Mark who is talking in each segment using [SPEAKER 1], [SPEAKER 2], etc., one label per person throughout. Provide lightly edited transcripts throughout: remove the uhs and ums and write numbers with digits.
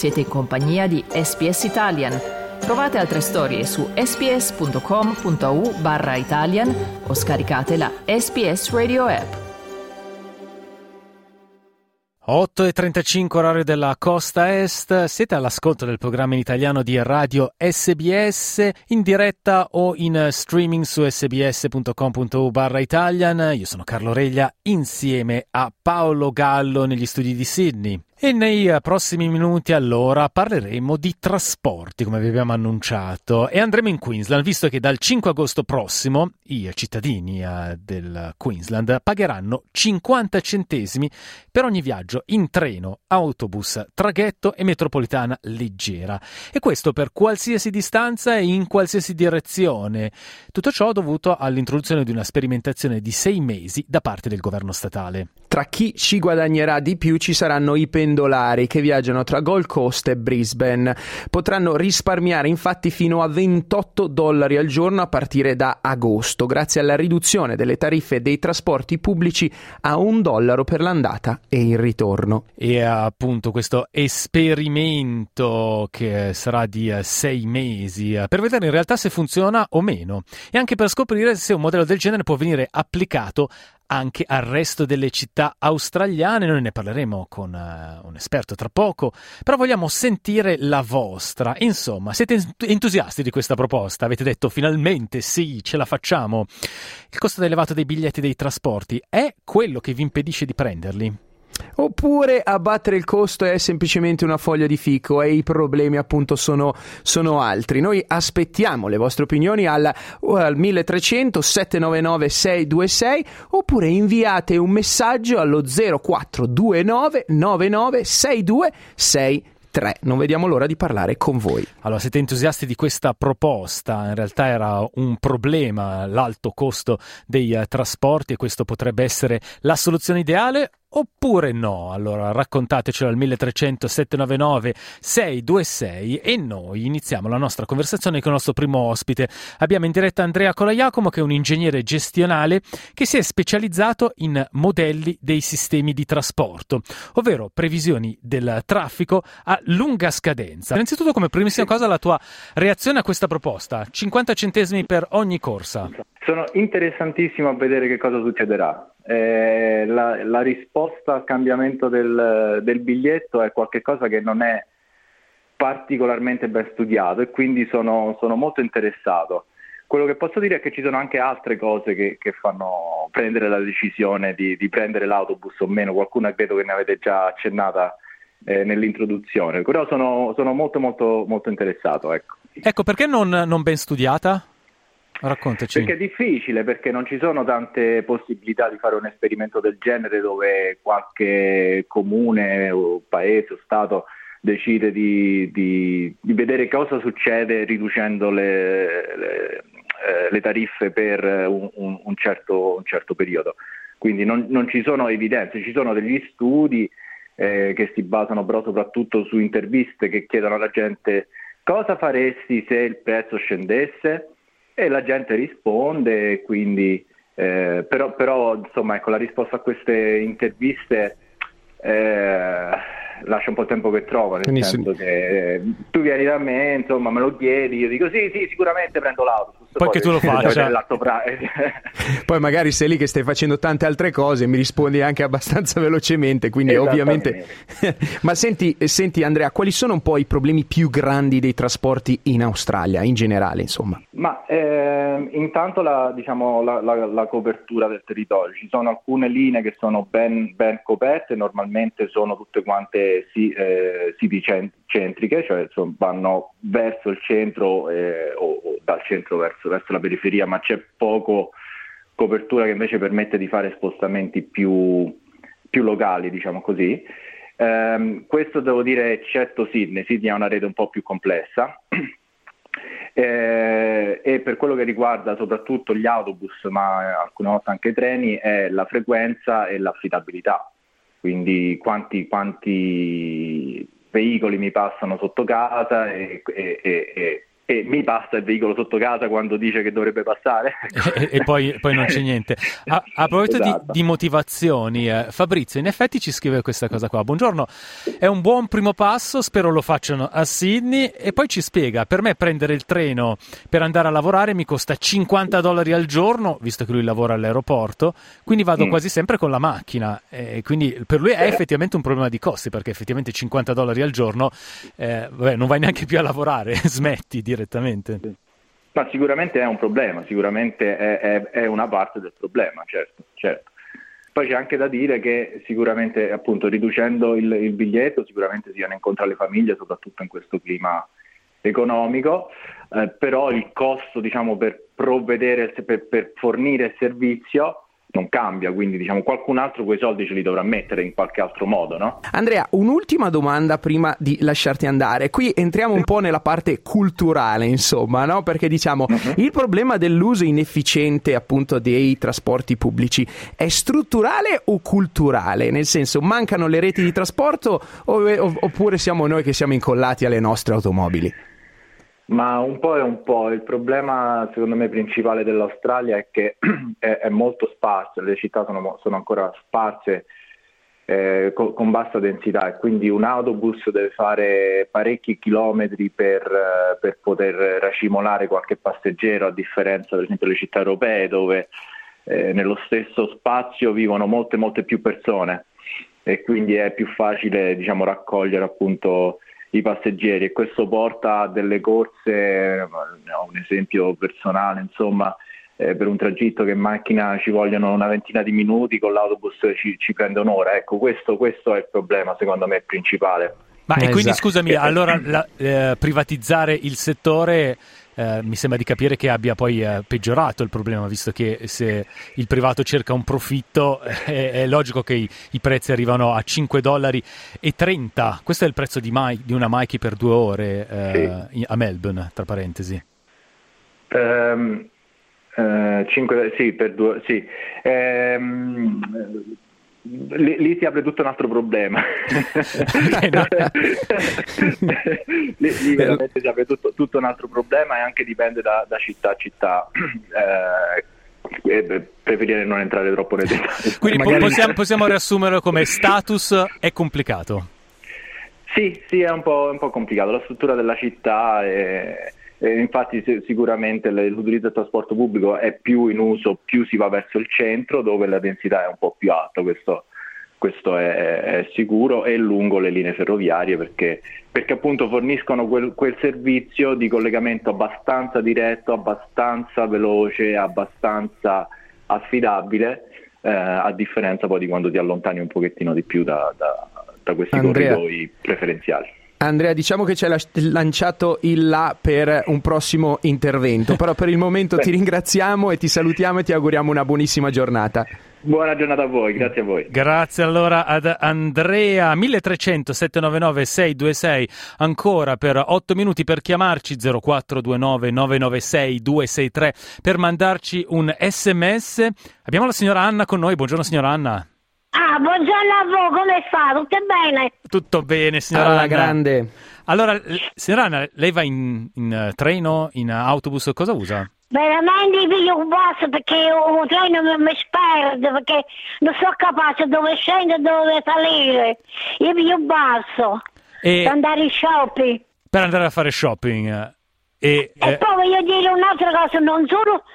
[SPEAKER 1] Siete in compagnia di SBS Italian. Trovate altre storie su sbs.com.au/Italian o scaricate la SBS Radio app.
[SPEAKER 2] 8:35 orario della costa est, siete all'ascolto del programma in italiano di Radio SBS, in diretta o in streaming su sbs.com.au/Italian. Io sono Carlo Reglia insieme a Paolo Gallo negli studi di Sydney. E nei prossimi minuti allora parleremo di trasporti, come vi abbiamo annunciato, e andremo in Queensland, visto che dal 5 agosto prossimo i cittadini del Queensland pagheranno 50 centesimi per ogni viaggio in treno, autobus, traghetto e metropolitana leggera. E questo per qualsiasi distanza e in qualsiasi direzione. Tutto ciò dovuto all'introduzione di una sperimentazione di 6 mesi da parte del governo statale.
[SPEAKER 3] Tra chi ci guadagnerà di più ci saranno i pendolari che viaggiano tra Gold Coast e Brisbane. Potranno risparmiare infatti fino a $28 al giorno a partire da agosto, grazie alla riduzione delle tariffe dei trasporti pubblici a $1 per l'andata e il ritorno.
[SPEAKER 2] E appunto questo esperimento che sarà di 6 mesi per vedere in realtà se funziona o meno, e anche per scoprire se un modello del genere può venire applicato anche al resto delle città australiane. Noi ne parleremo con un esperto tra poco, però vogliamo sentire la vostra. Insomma, siete entusiasti di questa proposta? Avete detto finalmente sì, ce la facciamo? Il costo elevato dei biglietti dei trasporti è quello che vi impedisce di prenderli?
[SPEAKER 3] Oppure abbattere il costo è semplicemente una foglia di fico e i problemi appunto sono altri. Noi aspettiamo le vostre opinioni al 1300 799 626, oppure inviate un messaggio allo 0429 99 6263. Non vediamo l'ora di parlare con voi.
[SPEAKER 2] Allora, siete entusiasti di questa proposta? In realtà era un problema l'alto costo dei trasporti, e questo potrebbe essere la soluzione ideale? Oppure no? Allora raccontatecelo al 1300 799 626 e noi iniziamo la nostra conversazione con il nostro primo ospite. Abbiamo in diretta Andrea Colaiacomo, che è un ingegnere gestionale che si è specializzato in modelli dei sistemi di trasporto, ovvero previsioni del traffico a lunga scadenza. Innanzitutto, come primissima cosa, la tua reazione a questa proposta: 50 centesimi per ogni corsa.
[SPEAKER 4] Sono interessantissimo a vedere che cosa succederà. La risposta al cambiamento del biglietto è qualcosa che non è particolarmente ben studiato, e quindi sono molto interessato. Quello che posso dire è che ci sono anche altre cose che fanno prendere la decisione di prendere l'autobus o meno. Qualcuna credo che ne avete già accennata nell'introduzione, però sono molto molto molto interessato.
[SPEAKER 2] Ecco, perché non ben studiata? Raccontaci.
[SPEAKER 4] Perché è difficile, perché non ci sono tante possibilità di fare un esperimento del genere dove qualche comune o paese o stato decide di vedere cosa succede riducendo le tariffe per un certo periodo. Quindi non ci sono evidenze, ci sono degli studi che si basano però soprattutto su interviste che chiedono alla gente: cosa faresti se il prezzo scendesse? E la gente risponde, quindi però insomma, ecco, la risposta a queste interviste lascia un po' il tempo che trova, nel senso che tu vieni da me, insomma, me lo chiedi, io dico sì, sicuramente prendo l'autobus.
[SPEAKER 2] Poi che tu lo faccia.
[SPEAKER 3] Poi magari sei lì che stai facendo tante altre cose e mi rispondi anche abbastanza velocemente, quindi ovviamente. Ma senti Andrea, quali sono un po' i problemi più grandi dei trasporti in Australia, in generale, insomma?
[SPEAKER 4] Ma intanto la copertura del territorio. Ci sono alcune linee che sono ben coperte, normalmente sono tutte quante city centriche, cioè vanno verso il centro o dal centro verso la periferia, ma c'è poco copertura che invece permette di fare spostamenti più locali, diciamo così. Questo devo dire eccetto Sydney ha una rete un po' più complessa. E per quello che riguarda soprattutto gli autobus, ma alcune volte anche i treni, è la frequenza e l'affidabilità. Quindi quanti veicoli mi passano sotto casa e e mi passa il veicolo sotto casa quando dice che dovrebbe passare.
[SPEAKER 2] e poi non c'è niente. A proposito
[SPEAKER 4] Esatto.
[SPEAKER 2] di motivazioni, Fabrizio in effetti ci scrive questa cosa qua: buongiorno, è un buon primo passo, spero lo facciano a Sydney. E poi ci spiega: per me prendere il treno per andare a lavorare mi costa $50 al giorno, visto che lui lavora all'aeroporto, quindi vado quasi sempre con la macchina, e quindi per lui è effettivamente un problema di costi, perché effettivamente $50 al giorno non vai neanche più a lavorare, smetti direttamente.
[SPEAKER 4] Ma sicuramente è un problema, sicuramente è una parte del problema, certo. Poi c'è anche da dire che sicuramente, appunto, riducendo il biglietto sicuramente si viene incontro alle famiglie, soprattutto in questo clima economico, però il costo, diciamo, per provvedere, per fornire il servizio non cambia, quindi diciamo qualcun altro quei soldi ce li dovrà mettere in qualche altro modo, no?
[SPEAKER 3] Andrea, un'ultima domanda prima di lasciarti andare. Qui entriamo un po' nella parte culturale, insomma, no? Perché diciamo il problema dell'uso inefficiente appunto dei trasporti pubblici è strutturale o culturale? Nel senso, mancano le reti di trasporto oppure siamo noi che siamo incollati alle nostre automobili?
[SPEAKER 4] Ma un po' è un po'. Il problema, secondo me, principale dell'Australia è che è molto sparso, le città sono ancora sparse con bassa densità, e quindi un autobus deve fare parecchi chilometri per poter racimolare qualche passeggero, a differenza per esempio delle città europee, dove nello stesso spazio vivono molte più persone, e quindi è più facile, diciamo, raccogliere appunto i passeggeri, e questo porta a delle corse. Ho un esempio personale, insomma, per un tragitto che in macchina ci vogliono una ventina di minuti, con l'autobus ci prende un'ora. Ecco, questo è il problema, secondo me, principale.
[SPEAKER 2] Ma e quindi
[SPEAKER 3] Esatto.
[SPEAKER 2] scusami, allora privatizzare il settore mi sembra di capire che abbia poi peggiorato il problema, visto che se il privato cerca un profitto è logico che i prezzi arrivano a $5.30. Questo è il prezzo di una Mikey per 2 ore a Melbourne, tra parentesi.
[SPEAKER 4] 5, sì, per 2, sì. Lì si apre tutto un altro problema. Lì veramente si apre tutto un altro problema, e anche dipende da città a città. Preferire non entrare troppo nei dettagli.
[SPEAKER 2] Quindi
[SPEAKER 3] Magari...
[SPEAKER 2] possiamo riassumerlo come status è complicato.
[SPEAKER 4] Sì, è un po' complicato. La struttura della città infatti sicuramente l'utilizzo del trasporto pubblico è più in uso, più si va verso il centro, dove la densità è un po' più alta, questo è sicuro, e lungo le linee ferroviarie, perché appunto forniscono quel servizio di collegamento abbastanza diretto, abbastanza veloce, abbastanza affidabile, a differenza poi di quando ti allontani un pochettino di più da questi corridoi preferenziali.
[SPEAKER 3] Andrea, diciamo che ci hai lanciato il là per un prossimo intervento, però per il momento ti ringraziamo e ti salutiamo e ti auguriamo una buonissima giornata.
[SPEAKER 4] Buona giornata a voi, grazie a voi.
[SPEAKER 2] Grazie allora ad Andrea. 1300 799 626 ancora per 8 minuti per chiamarci, 0429 996 263 per mandarci un SMS. Abbiamo la signora Anna con noi. Buongiorno signora Anna.
[SPEAKER 5] Buongiorno a voi, come sta? Tutto bene?
[SPEAKER 2] Tutto bene signora Anna.
[SPEAKER 3] Grande.
[SPEAKER 2] Allora, signora Anna, lei va in treno, in autobus, cosa usa?
[SPEAKER 5] Veramente piglio un bus, perché un treno mi sperde, perché non sono capace dove scendere e dove salire. Io piglio un bus per andare in shopping.
[SPEAKER 2] Per andare a fare shopping.
[SPEAKER 5] E poi voglio dire un'altra cosa, non solo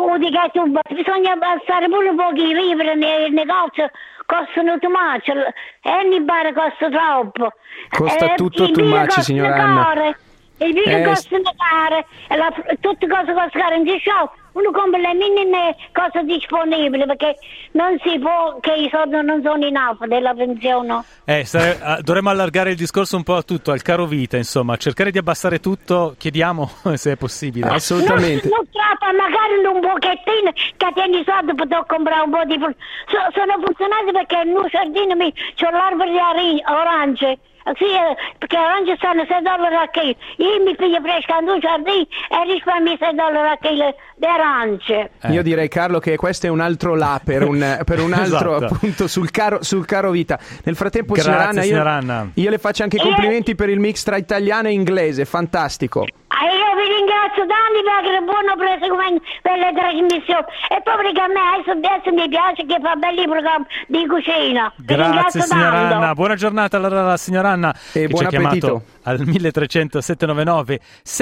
[SPEAKER 5] un bus, bisogna abbassare pure un po' i vivere nei negozi, costano too much, e ogni bar costa troppo.
[SPEAKER 3] Costa tutto too much, signora Anna.
[SPEAKER 5] Il vino costa caro, tutte cose costano caro in shop. Uno compra le minime cose disponibili, perché non si può, che i soldi non sono in alto della pensione.
[SPEAKER 2] Dovremmo allargare il discorso un po' a tutto, al caro vita, insomma, cercare di abbassare tutto, chiediamo se è possibile.
[SPEAKER 3] Assolutamente.
[SPEAKER 5] Non troppo, magari un pochettino, che tieni i soldi per comprare un po' di... Sono funzionati perché in un giardino c'ho l'albero di arance. Sì, perché arance stanno $6 a chilo. Io mi piglio fresca in un giardino e risparmio $6 a chilo le arance.
[SPEAKER 3] Io direi, Carlo, che questo è un altro là per un altro
[SPEAKER 2] Esatto.
[SPEAKER 3] appunto sul caro vita. Nel frattempo,
[SPEAKER 2] Grazie,
[SPEAKER 3] signora
[SPEAKER 2] Anna,
[SPEAKER 3] Anna, io le faccio anche complimenti per il mix tra italiano e inglese, fantastico.
[SPEAKER 5] Io vi ringrazio tanti per il buono proseguimento per le trasmissioni e poi che a me adesso mi piace che fa belli programmi di cucina. Vi
[SPEAKER 2] Grazie,
[SPEAKER 5] ringrazio
[SPEAKER 2] signora
[SPEAKER 5] tanto.
[SPEAKER 2] Anna. Buona giornata alla signora Anna,
[SPEAKER 3] E
[SPEAKER 2] che
[SPEAKER 3] buon
[SPEAKER 2] ci ha chiamato
[SPEAKER 3] appetito.
[SPEAKER 2] al 1300 799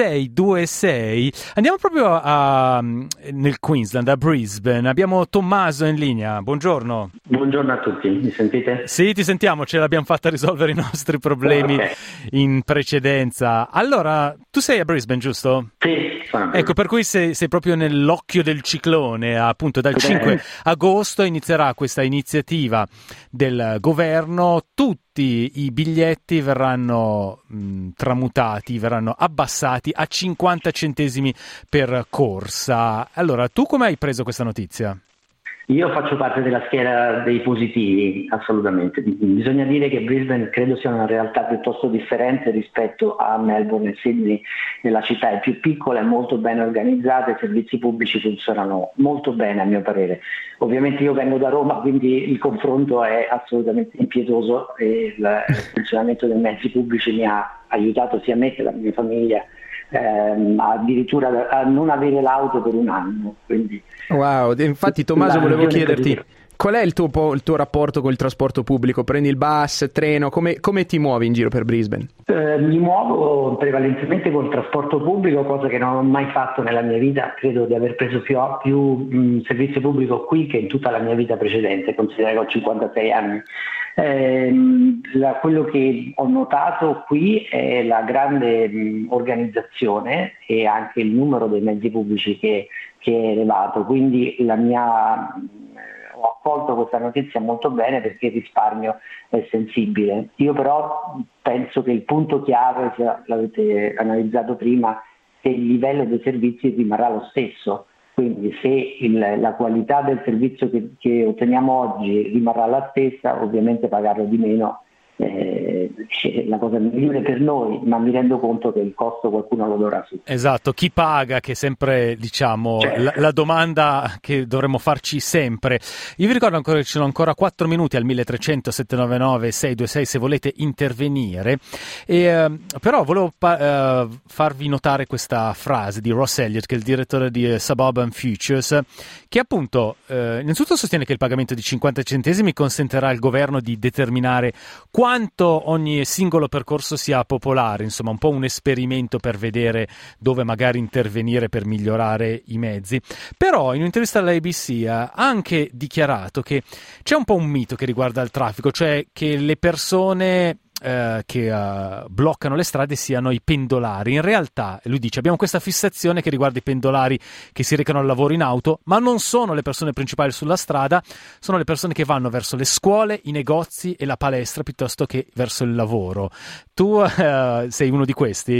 [SPEAKER 2] 626. Andiamo proprio nel Queensland, a Brisbane. Abbiamo Tommaso in linea. Buongiorno.
[SPEAKER 6] Buongiorno a tutti, mi sentite?
[SPEAKER 2] Sì, ti sentiamo, ce l'abbiamo fatta risolvere i nostri problemi
[SPEAKER 6] Ok.
[SPEAKER 2] in precedenza. Allora, tu sei a Brisbane, giusto?
[SPEAKER 6] Sì, sono
[SPEAKER 2] Ecco, per cui sei proprio nell'occhio del ciclone. Appunto dal 5 agosto inizierà questa iniziativa del governo. Tutti i biglietti verranno tramutati, verranno abbassati a 50 centesimi per corsa. Allora, tu come hai preso questa notizia?
[SPEAKER 6] Io faccio parte della schiera dei positivi, assolutamente. Bisogna dire che Brisbane credo sia una realtà piuttosto differente rispetto a Melbourne e Sydney. La città è più piccola, è molto ben organizzata, i servizi pubblici funzionano molto bene a mio parere. Ovviamente io vengo da Roma, quindi il confronto è assolutamente impietoso e il funzionamento dei mezzi pubblici mi ha aiutato sia me che la mia famiglia addirittura a non avere l'auto per un anno. Quindi,
[SPEAKER 3] Wow, infatti Tommaso, volevo chiederti qual è il tuo rapporto col trasporto pubblico? Prendi il bus, treno, come ti muovi in giro per Brisbane?
[SPEAKER 6] Mi muovo prevalentemente col trasporto pubblico, cosa che non ho mai fatto nella mia vita. Credo di aver preso più servizio pubblico qui che in tutta la mia vita precedente, considero che ho 56 anni. Quello che ho notato qui è la grande organizzazione e anche il numero dei mezzi pubblici che è elevato, quindi ho accolto questa notizia molto bene perché il risparmio è sensibile. Io però penso che il punto chiave, se l'avete analizzato prima, che il livello dei servizi rimarrà lo stesso. Quindi se la qualità del servizio che otteniamo oggi rimarrà la stessa, ovviamente pagarlo di meno è la cosa migliore per noi, ma mi rendo conto che il costo qualcuno lo dovrà su.
[SPEAKER 2] Esatto, chi paga, che è sempre, diciamo,
[SPEAKER 6] Certo.
[SPEAKER 2] la domanda che dovremmo farci sempre. Io vi ricordo ancora che ci sono ancora 4 minuti al 1300 799 626 se volete intervenire. Però volevo farvi notare questa frase di Ross Elliott, che è il direttore di Suburban Futures, che appunto innanzitutto sostiene che il pagamento di 50 centesimi consentirà al governo di determinare quanto ogni singolo percorso sia popolare, insomma un po' un esperimento per vedere dove magari intervenire per migliorare i mezzi. Però in un'intervista all'ABC ha anche dichiarato che c'è un po' un mito che riguarda il traffico, cioè che le persone che bloccano le strade siano i pendolari. In realtà, lui dice, abbiamo questa fissazione che riguarda i pendolari che si recano al lavoro in auto, ma non sono le persone principali sulla strada, sono le persone che vanno verso le scuole, i negozi e la palestra piuttosto che verso il lavoro. Tu sei uno di questi?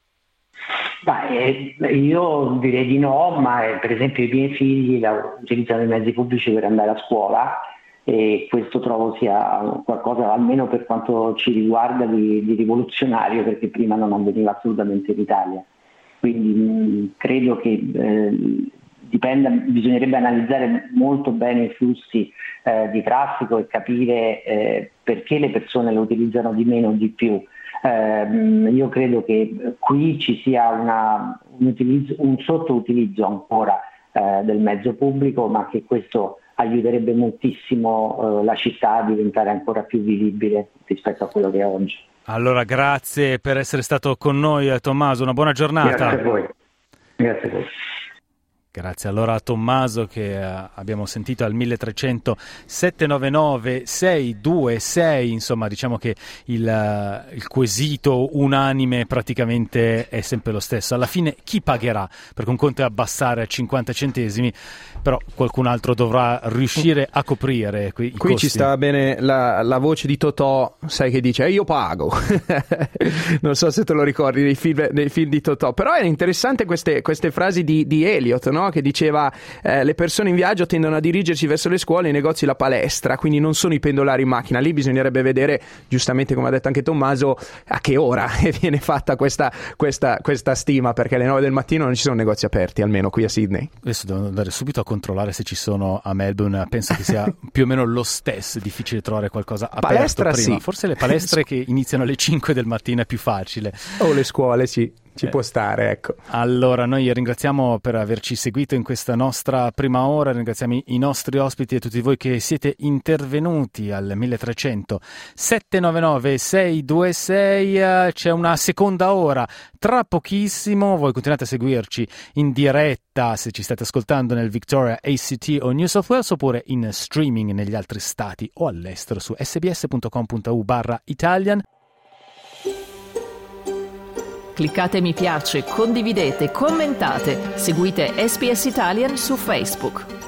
[SPEAKER 6] Io direi di no, ma per esempio i miei figli utilizzano i mezzi pubblici per andare a scuola e questo trovo sia qualcosa, almeno per quanto ci riguarda, di rivoluzionario, perché prima non avveniva assolutamente in Italia. Quindi credo che bisognerebbe analizzare molto bene i flussi di traffico e capire perché le persone lo utilizzano di meno o di più. Io credo che qui ci sia un sottoutilizzo ancora del mezzo pubblico, ma che questo aiuterebbe moltissimo la città a diventare ancora più vivibile rispetto a quello che è oggi.
[SPEAKER 2] Allora, grazie per essere stato con noi, Tommaso, una buona giornata.
[SPEAKER 6] Grazie a voi. Grazie a voi.
[SPEAKER 2] Grazie allora a Tommaso, che abbiamo sentito al 1300 799 626. Insomma, diciamo che il quesito unanime praticamente è sempre lo stesso. Alla fine chi pagherà? Perché un conto è abbassare a 50 centesimi, però qualcun altro dovrà riuscire a coprire i
[SPEAKER 3] Qui
[SPEAKER 2] costi.
[SPEAKER 3] ci sta bene la voce di Totò, sai, che dice io pago. Non so se te lo ricordi nei film di Totò, però è interessante queste frasi di Elliott, no? no? Che diceva le persone in viaggio tendono a dirigersi verso le scuole, i negozi, la palestra, quindi non sono i pendolari in macchina. Lì bisognerebbe vedere, giustamente come ha detto anche Tommaso, a che ora viene fatta questa stima, perché alle 9 del mattino non ci sono negozi aperti, almeno qui a Sydney.
[SPEAKER 2] Adesso devo andare subito a controllare se ci sono a Melbourne, penso che sia più o meno lo stesso, difficile trovare qualcosa aperto
[SPEAKER 3] palestra,
[SPEAKER 2] prima.
[SPEAKER 3] sì.
[SPEAKER 2] Forse le palestre che iniziano alle 5 del mattino è più facile.
[SPEAKER 3] O le scuole, sì. Ci può stare, ecco.
[SPEAKER 2] Allora, noi ringraziamo per averci seguito in questa nostra prima ora, ringraziamo i nostri ospiti e tutti voi che siete intervenuti al 1300 799 626. C'è una seconda ora tra pochissimo, voi continuate a seguirci in diretta se ci state ascoltando nel Victoria, ACT o New South Wales, oppure in streaming negli altri stati o all'estero su sbs.com.au/Italian.
[SPEAKER 1] Cliccate mi piace, condividete, commentate, seguite SBS Italian su Facebook.